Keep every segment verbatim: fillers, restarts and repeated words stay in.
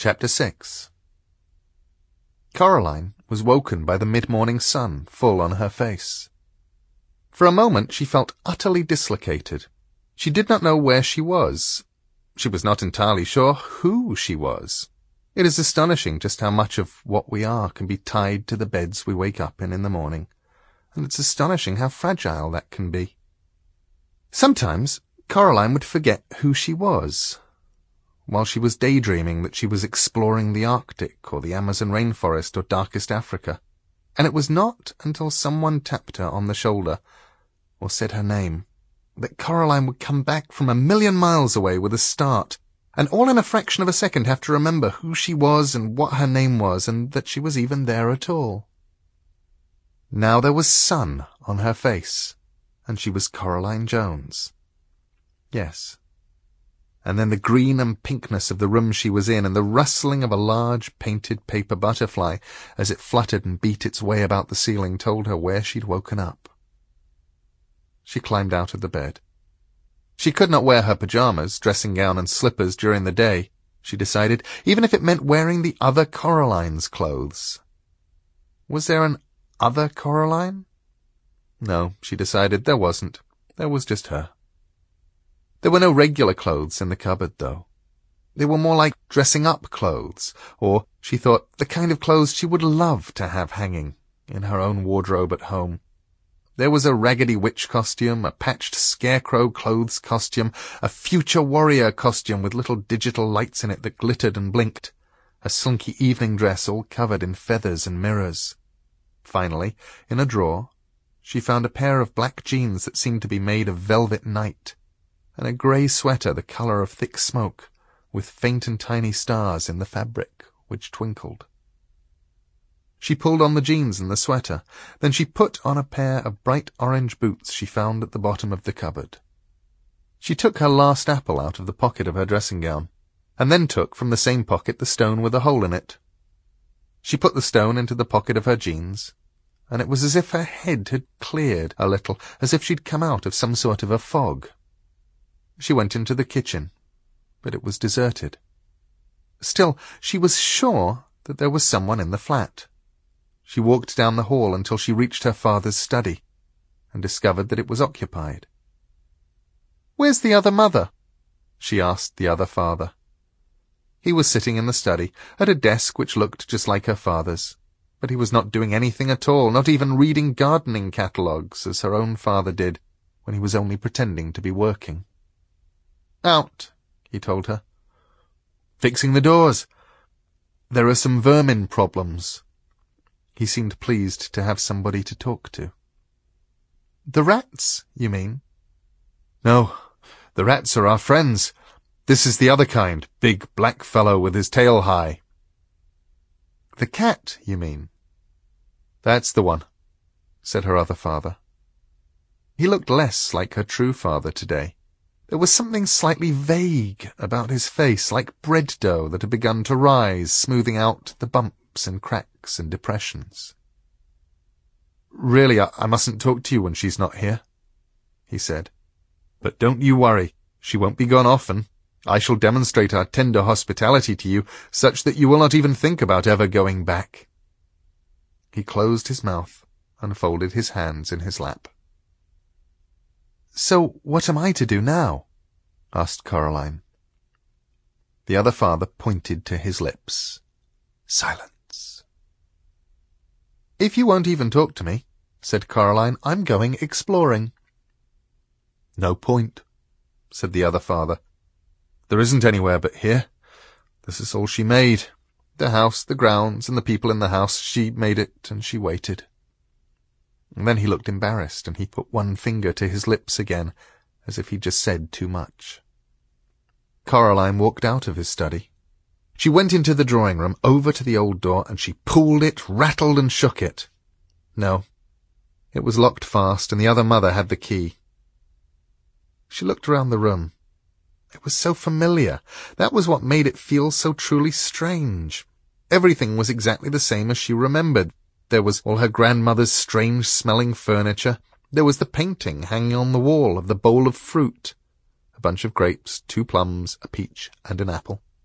Chapter six. Coraline was woken by the mid-morning sun full on her face. For a moment she felt utterly dislocated. She did not know where she was. She was not entirely sure who she was. It is astonishing just how much of what we are can be tied to the beds we wake up in in the morning, and it's astonishing how fragile that can be. Sometimes Coraline would forget who she was, while she was daydreaming that she was exploring the Arctic or the Amazon rainforest or darkest Africa, and it was not until someone tapped her on the shoulder or said her name that Coraline would come back from a million miles away with a start, and all in a fraction of a second have to remember who she was and what her name was and that she was even there at all. Now there was sun on her face, and she was Coraline Jones. Yes. And then the green and pinkness of the room she was in, and the rustling of a large painted paper butterfly as it fluttered and beat its way about the ceiling told her where she'd woken up. She climbed out of the bed. She could not wear her pyjamas, dressing gown and slippers during the day, she decided, even if it meant wearing the other Coraline's clothes. Was there an other Coraline? No, she decided, there wasn't. There was just her. There were no regular clothes in the cupboard, though. They were more like dressing-up clothes, or, she thought, the kind of clothes she would love to have hanging in her own wardrobe at home. There was a raggedy witch costume, a patched scarecrow clothes costume, a future warrior costume with little digital lights in it that glittered and blinked, a slinky evening dress all covered in feathers and mirrors. Finally, in a drawer, she found a pair of black jeans that seemed to be made of velvet night, and a grey sweater the colour of thick smoke, with faint and tiny stars in the fabric which twinkled. She pulled on the jeans and the sweater. Then she put on a pair of bright orange boots she found at the bottom of the cupboard. She took her last apple out of the pocket of her dressing-gown, and then took from the same pocket the stone with a hole in it. She put the stone into the pocket of her jeans, and it was as if her head had cleared a little, as if she'd come out of some sort of a fog. She went into the kitchen, but it was deserted. Still, she was sure that there was someone in the flat. She walked down the hall until she reached her father's study, and discovered that it was occupied. "Where's the other mother?" she asked the other father. He was sitting in the study, at a desk which looked just like her father's, but he was not doing anything at all, not even reading gardening catalogues, as her own father did, when he was only pretending to be working. "Out," he told her. "Fixing the doors. There are some vermin problems." He seemed pleased to have somebody to talk to. "The rats, you mean?" "No, the rats are our friends. This is the other kind, big black fellow with his tail high." "The cat, you mean?" "That's the one," said her other father. He looked less like her true father today. There was something slightly vague about his face, like bread dough that had begun to rise, smoothing out the bumps and cracks and depressions. "Really, I, I mustn't talk to you when she's not here," he said. "But don't you worry. She won't be gone often. I shall demonstrate our tender hospitality to you, such that you will not even think about ever going back." He closed his mouth and folded his hands in his lap. "So what am I to do now?" asked Coraline. The other father pointed to his lips. Silence. "If you won't even talk to me," said Coraline, "I'm going exploring." "No point," said the other father. "There isn't anywhere but here. This is all she made. The house, the grounds, and the people in the house. She made it, and she waited." And then he looked embarrassed, and he put one finger to his lips again, as if he'd just said too much. Coraline walked out of his study. She went into the drawing-room, over to the old door, and she pulled it, rattled and shook it. No, it was locked fast, and the other mother had the key. She looked around the room. It was so familiar. That was what made it feel so truly strange. Everything was exactly the same as she remembered. There was all her grandmother's strange-smelling furniture. There was the painting hanging on the wall of the bowl of fruit. A bunch of grapes, two plums, a peach, and an apple.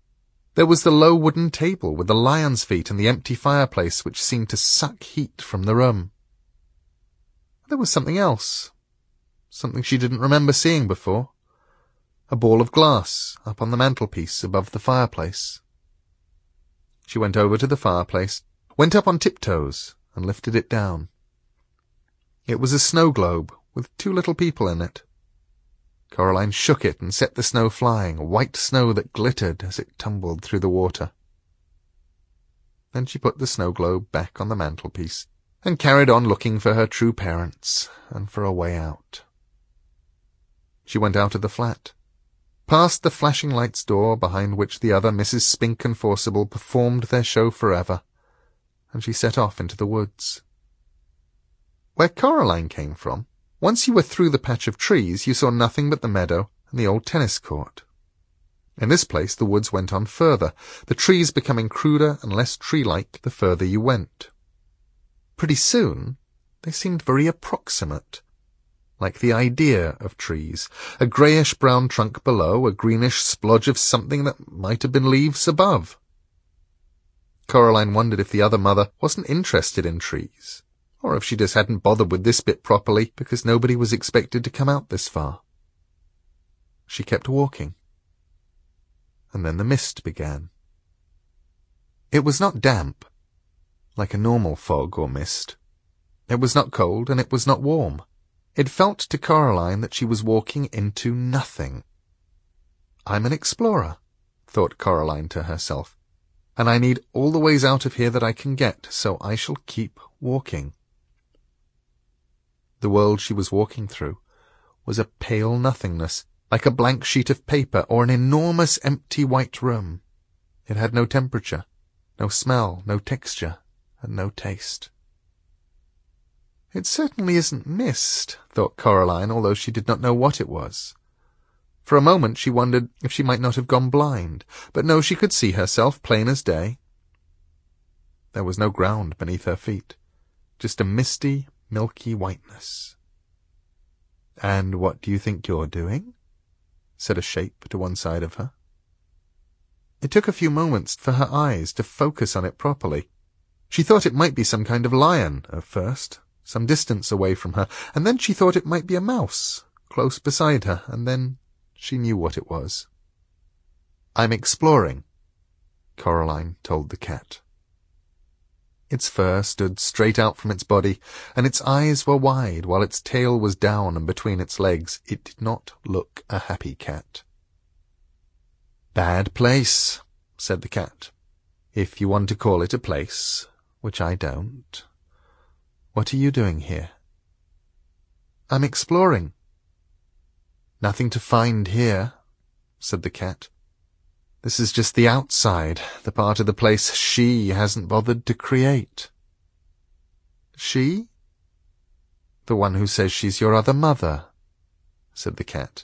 There was the low wooden table with the lion's feet and the empty fireplace which seemed to suck heat from the room. There was something else, something she didn't remember seeing before. A ball of glass up on the mantelpiece above the fireplace. She went over to the fireplace, went up on tiptoes, and lifted it down. It was a snow globe with two little people in it. Coraline shook it and set the snow flying, white snow that glittered as it tumbled through the water. Then she put the snow globe back on the mantelpiece and carried on looking for her true parents and for a way out. She went out of the flat, past the flashing lights door behind which the other Missus Spink and Forcible performed their show forever, and she set off into the woods. Where Coraline came from, once you were through the patch of trees, you saw nothing but the meadow and the old tennis court. In this place the woods went on further, the trees becoming cruder and less tree-like the further you went. Pretty soon they seemed very approximate, like the idea of trees, a greyish-brown trunk below, a greenish splodge of something that might have been leaves above. Coraline wondered if the other mother wasn't interested in trees, or if she just hadn't bothered with this bit properly because nobody was expected to come out this far. She kept walking. And then the mist began. It was not damp, like a normal fog or mist. It was not cold, and it was not warm. It felt to Coraline that she was walking into nothing. I'm an explorer, thought Coraline to herself, and I need all the ways out of here that I can get, so I shall keep walking. The world she was walking through was a pale nothingness, like a blank sheet of paper or an enormous empty white room. It had no temperature, no smell, no texture, and no taste. It certainly isn't mist, thought Coraline, although she did not know what it was. For a moment she wondered if she might not have gone blind, but no, she could see herself plain as day. There was no ground beneath her feet, just a misty, milky whiteness. "And what do you think you're doing?" said a shape to one side of her. It took a few moments for her eyes to focus on it properly. She thought it might be some kind of lion at first, some distance away from her, and then she thought it might be a mouse, close beside her, and then she knew what it was. "I'm exploring," Coraline told the cat. Its fur stood straight out from its body, and its eyes were wide, while its tail was down and between its legs. It did not look a happy cat. "Bad place," said the cat, "if you want to call it a place, which I don't. What are you doing here?" "I'm exploring." "Nothing to find here," said the cat. "This is just the outside, the part of the place she hasn't bothered to create." "She?" "The one who says she's your other mother," said the cat.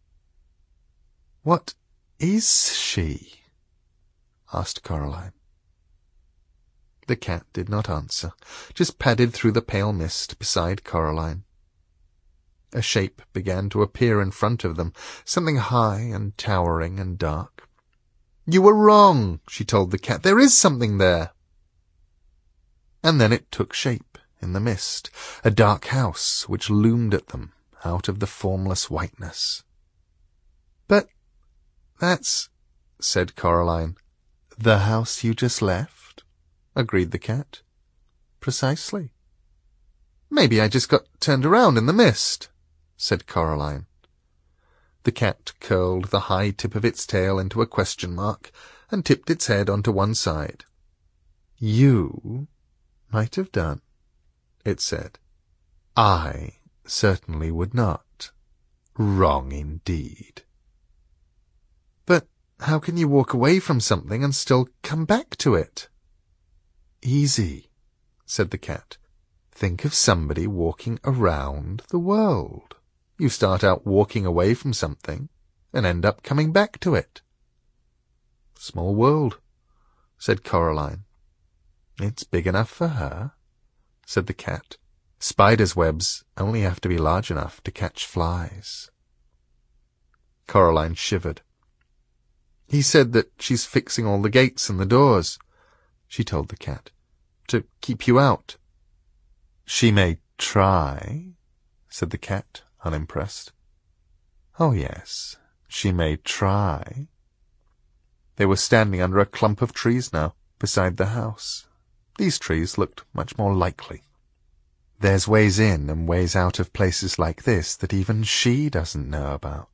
"What is she?" asked Coraline. The cat did not answer, just padded through the pale mist beside Coraline. A shape began to appear in front of them, something high and towering and dark. "You were wrong," she told the cat. "There is something there." And then it took shape in the mist, a dark house which loomed at them out of the formless whiteness. "But that's," said Coraline. "The house you just left," agreed the cat. "Precisely." "Maybe I just got turned around in the mist," said Coraline. The cat curled the high tip of its tail into a question mark and tipped its head onto one side. "You might have done," it said. "I certainly would not. Wrong indeed." "But how can you walk away from something and still come back to it?" "Easy," said the cat. "Think of somebody walking around the world. You start out walking away from something and end up coming back to it." "Small world," said Coraline. "It's big enough for her," said the cat. "Spiders' webs only have to be large enough to catch flies." Coraline shivered. He said that she's fixing all the gates and the doors, she told the cat, to keep you out. She may try, said the cat, unimpressed. Oh, yes, she may try. They were standing under a clump of trees now, beside the house. These trees looked much more likely. There's ways in and ways out of places like this that even she doesn't know about.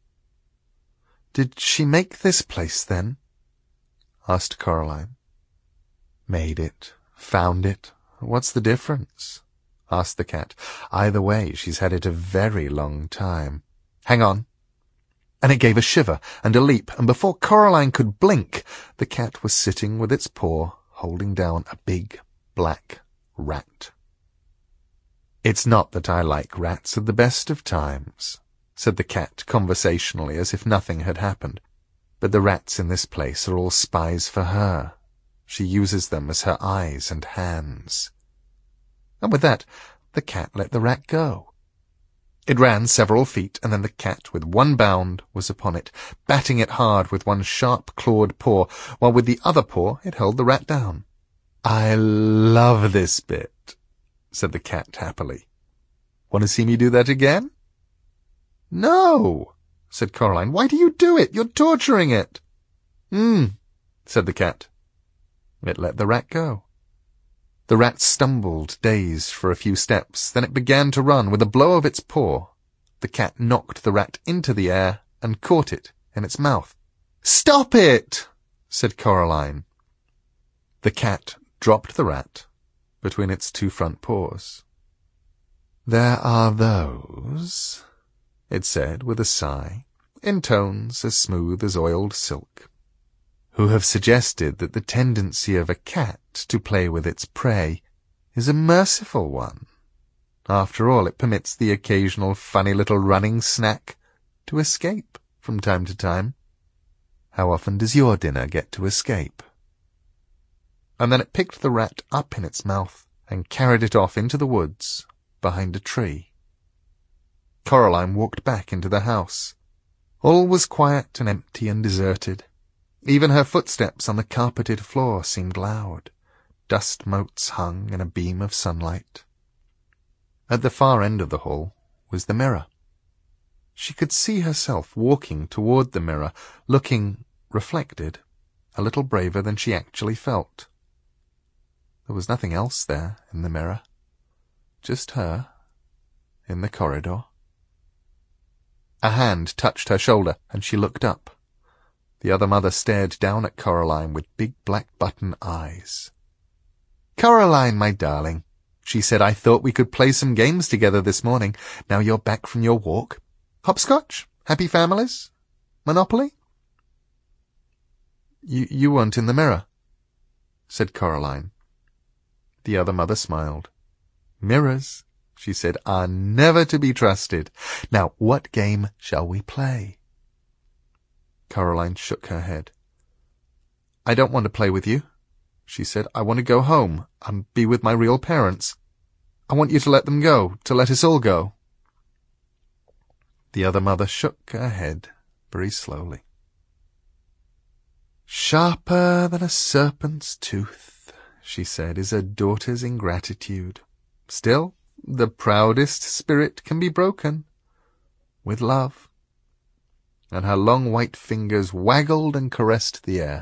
Did she make this place, then? Asked Coraline. Made it, found it. What's the difference? Asked the cat. Either way, she's had it a very long time. Hang on. And it gave a shiver and a leap, and before Coraline could blink, the cat was sitting with its paw holding down a big black rat. It's not that I like rats at the best of times, said the cat conversationally as if nothing had happened, but the rats in this place are all spies for her. She uses them as her eyes and hands. And with that, the cat let the rat go. It ran several feet, and then the cat, with one bound, was upon it, batting it hard with one sharp-clawed paw, while with the other paw it held the rat down. I love this bit, said the cat happily. Want to see me do that again? No, said Coraline. Why do you do it? You're torturing it. Hmm, said the cat. It let the rat go. The rat stumbled, dazed, for a few steps. Then it began to run. With a blow of its paw, the cat knocked the rat into the air and caught it in its mouth. Stop it, said Coraline. The cat dropped the rat between its two front paws. There are those, it said with a sigh, in tones as smooth as oiled silk, who have suggested that the tendency of a cat to play with its prey is a merciful one. After all, it permits the occasional funny little running snack to escape from time to time. How often does your dinner get to escape? And then it picked the rat up in its mouth and carried it off into the woods behind a tree. Coraline walked back into the house. All was quiet and empty and deserted. Even her footsteps on the carpeted floor seemed loud. Dust motes hung in a beam of sunlight. At the far end of the hall was the mirror. She could see herself walking toward the mirror, looking, reflected, a little braver than she actually felt. There was nothing else there in the mirror. Just her, in the corridor. A hand touched her shoulder, and she looked up. The other mother stared down at Coraline with big black button eyes. "Coraline, my darling," she said, "I thought we could play some games together this morning, now you're back from your walk. Hopscotch? Happy families? Monopoly?" You, you weren't in the mirror," said Coraline. The other mother smiled. "Mirrors," she said, "are never to be trusted. Now, what game shall we play?" Coraline shook her head. "I don't want to play with you," she said. "I want to go home and be with my real parents. I want you to let them go, to let us all go." The other mother shook her head very slowly. "Sharper than a serpent's tooth," she said, "is a daughter's ingratitude. Still, the proudest spirit can be broken with love." And her long white fingers waggled and caressed the air.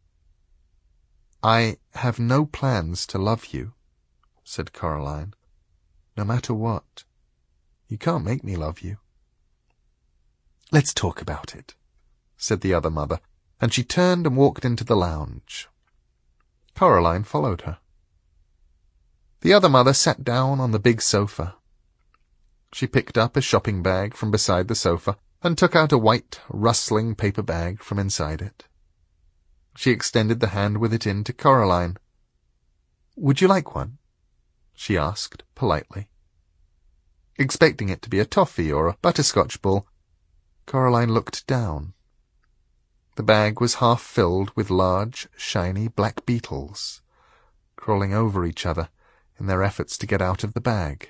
"I have no plans to love you," said Coraline, "no matter what. You can't make me love you." "Let's talk about it," said the other mother, and she turned and walked into the lounge. Coraline followed her. The other mother sat down on the big sofa. She picked up a shopping bag from beside the sofa and took out a white, rustling paper bag from inside it. She extended the hand with it in to Coraline. "Would you like one?" she asked politely. Expecting it to be a toffee or a butterscotch ball, Coraline looked down. The bag was half filled with large, shiny black beetles, crawling over each other in their efforts to get out of the bag.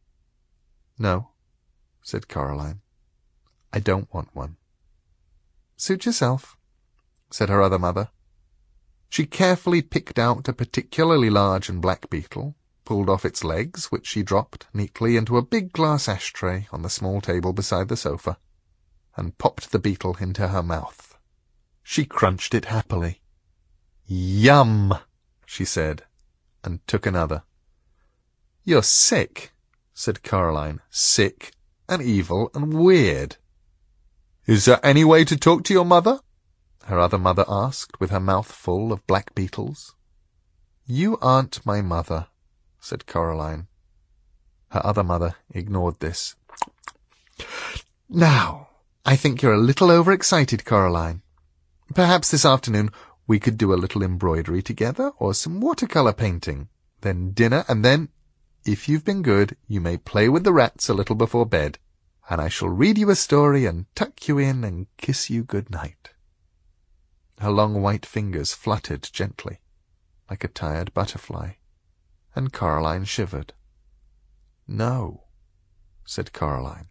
"No," said Coraline. "I don't want one." "Suit yourself," said her other mother. She carefully picked out a particularly large and black beetle, pulled off its legs, which she dropped neatly into a big glass ashtray on the small table beside the sofa, and popped the beetle into her mouth. She crunched it happily. "Yum," she said, and took another. "You're sick," said Caroline, "sick and evil and weird." "Is there any way to talk to your mother?" her other mother asked, with her mouth full of black beetles. "You aren't my mother," said Caroline. Her other mother ignored this. "Now, I think you're a little overexcited, Caroline. Perhaps this afternoon we could do a little embroidery together, or some watercolour painting, then dinner, and then, if you've been good, you may play with the rats a little before bed, and I shall read you a story and tuck you in and kiss you good night." Her long white fingers fluttered gently, like a tired butterfly, and Caroline shivered. "No," said Caroline.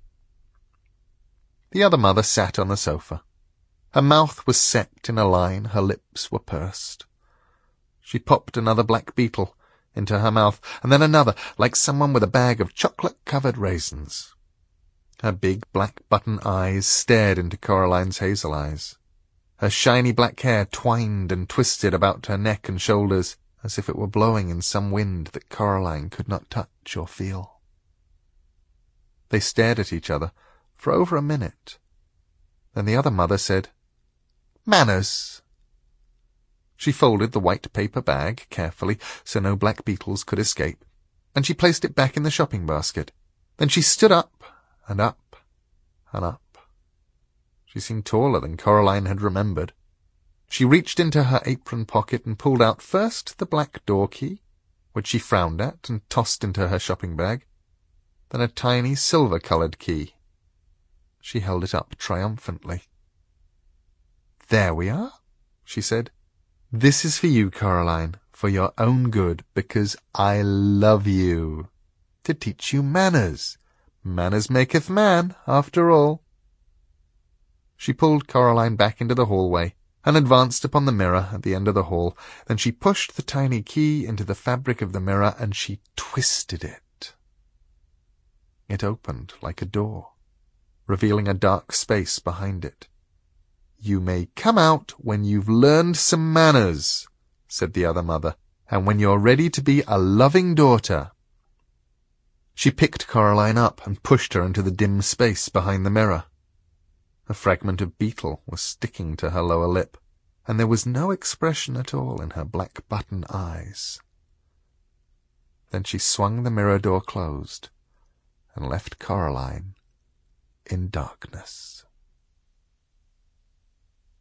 The other mother sat on the sofa. Her mouth was set in a line, her lips were pursed. She popped another black beetle into her mouth, and then another, like someone with a bag of chocolate-covered raisins. Her big black button eyes stared into Caroline's hazel eyes. Her shiny black hair twined and twisted about her neck and shoulders, as if it were blowing in some wind that Caroline could not touch or feel. They stared at each other for over a minute. Then the other mother said, "Manners." She folded the white paper bag carefully so no black beetles could escape, and she placed it back in the shopping basket. Then she stood up and up and up. She seemed taller than Caroline had remembered. She reached into her apron pocket and pulled out first the black door key, which she frowned at and tossed into her shopping bag, then a tiny silver-coloured key. She held it up triumphantly. "There we are," she said. "This is for you, Caroline, for your own good, because I love you. To teach you manners. Manners maketh man, after all." She pulled Caroline back into the hallway and advanced upon the mirror at the end of the hall. Then she pushed the tiny key into the fabric of the mirror and she twisted it. It opened like a door, revealing a dark space behind it. "You may come out when you've learned some manners," said the other mother, "and when you're ready to be a loving daughter." She picked Caroline up and pushed her into the dim space behind the mirror. A fragment of beetle was sticking to her lower lip, and there was no expression at all in her black button eyes. Then she swung the mirror door closed and left Caroline in darkness.